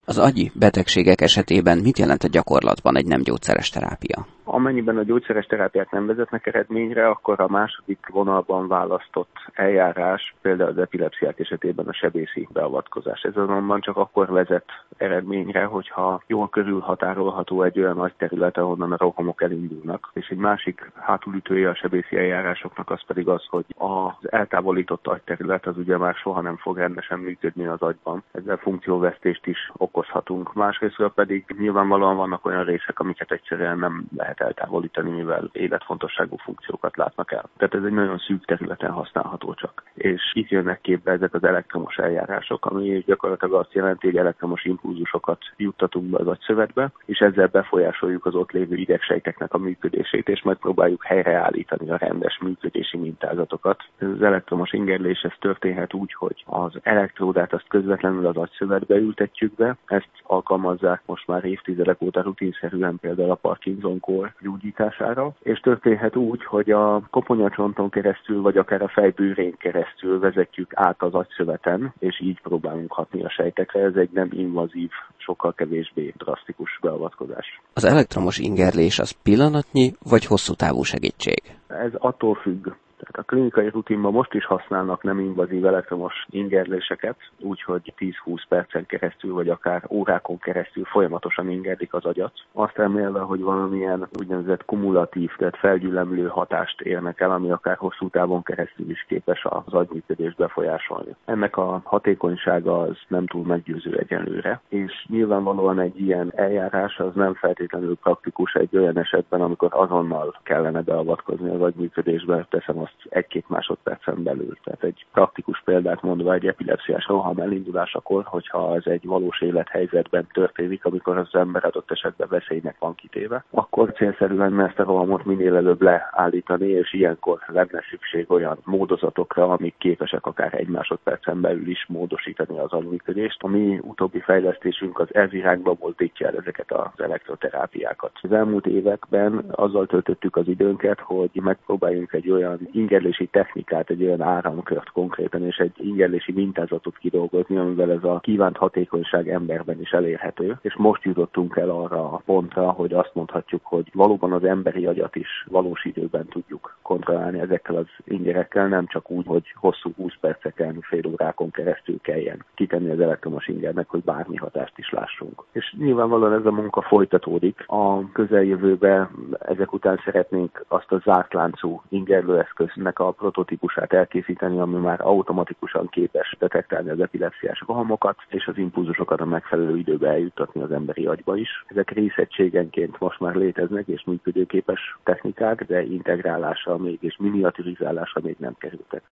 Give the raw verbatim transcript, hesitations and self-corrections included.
Az agyi betegségek esetében mit jelent a gyakorlatban egy nem gyógyszeres terápia? Amennyiben a gyógyszeres terápiák nem vezetnek eredményre, akkor a második vonalban választott eljárás, például az epilepsziák esetében a sebészi beavatkozás. Ez azonban csak akkor vezet eredményre, hogyha jól körülhatárolható egy olyan agyterület, ahonnan a rohamok elindulnak. És egy másik hátulütője a sebészi eljárásoknak az pedig az, hogy az eltávolított agyterület az ugye már soha nem fog rendesen működni az agyban. Ezzel funkcióvesztést is okozhatunk. Másrésztről pedig nyilvánvalóan vannak olyan részek, amiket egyszerűen nem lehet eltávolítani, mivel életfontosságú funkciókat látnak el. Tehát ez egy nagyon szűk területen használható csak. És itt jönnek képbe ezek az elektromos eljárások, ami gyakorlatilag azt jelenti, hogy elektromos impulzusokat juttatunk be az agyszövetbe, és ezzel befolyásoljuk az ott lévő idegsejteknek a működését, és megpróbáljuk helyreállítani a rendes működési mintázatokat. Ez az elektromos ingerlés ez történhet úgy, hogy az elektródát azt közvetlenül az agyszövetbe ültetjük be. Ezt alkalmazzák most már évtizedek óta rutinszerűen például a Parkinson-kór gyógyítására, és történhet úgy, hogy a koponyacsonton keresztül, vagy akár a fejbőrén keresztül vezetjük át az agyszöveten, és így próbálunk hatni a sejtekre. Ez egy nem invazív, sokkal kevésbé drasztikus beavatkozás. Az elektromos ingerlés az pillanatnyi vagy hosszú távú segítség? Ez attól függ. Tehát a klinikai rutinban most is használnak nem invazív elektromos ingerléseket, úgyhogy tíz-húsz percen keresztül, vagy akár órákon keresztül folyamatosan ingerlik az agyat. Azt remélve, hogy valamilyen úgynevezett kumulatív, tehát felgyülemlő hatást érnek el, ami akár hosszú távon keresztül is képes az agyműködést befolyásolni. Ennek a hatékonysága az nem túl meggyőző egyenlőre, és nyilvánvalóan egy ilyen eljárás az nem feltétlenül praktikus egy olyan esetben, amikor azonnal kellene beavatkozni az agyműködésbe, teszem azt egy-két másodpercen belül. Tehát egy praktikus példát mondva, egy epilepsziás roham elindulásakor, hogyha ez egy valós élethelyzetben történik, amikor az ember adott esetben veszélynek van kitéve, akkor célszerű lenne ezt a rohamot minél előbb leállítani, és ilyenkor lenne szükség olyan módozatokra, amik képesek akár egy másodpercen belül is módosítani az agyműködést. A mi utóbbi fejlesztésünk az ez irányba mozdítja el ezeket az elektroterápiákat. Az elmúlt években azzal töltöttük az időnket, hogy megpróbáljunk egy olyan ingerlési technikát, egy olyan áramkört konkrétan, és egy ingerlési mintázatot kidolgozni, amivel ez a kívánt hatékonyság emberben is elérhető. És most jutottunk el arra a pontra, hogy azt mondhatjuk, hogy valóban az emberi agyat is valós időben tudjuk kontrollálni ezekkel az ingerekkel, nem csak úgy, hogy hosszú húsz perceken, fél órákon keresztül kelljen kitenni az elektromos ingernek, hogy bármi hatást is lássunk. És nyilvánvalóan ez a munka folytatódik. A közeljövőben ezek után szeretnénk azt a zártláncú ingerlőeszköznek a prototípusát elkészíteni, ami már automatikusan képes detektálni az epilepsziás rohamokat, és az impulzusokat a megfelelő időbe eljuttatni az emberi agyba is. Ezek részegységenként most már léteznek és működőképes technikák, de integrálása még és miniaturizálása még nem kerültek.